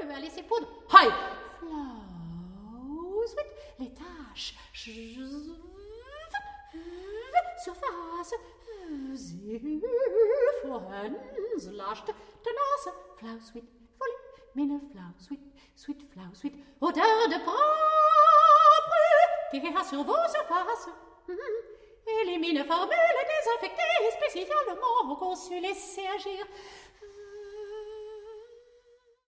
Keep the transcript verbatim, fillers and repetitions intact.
peu à laisser poudre. Hi! Flows with les taches. Surface. Zilfluenslascht de Nase. Flows with folie. Mine flows with, sweet flows with. Odeur de propre. Qui a sur vos surfaces. Élimine formule désinfectée spécialement conçue laisser agir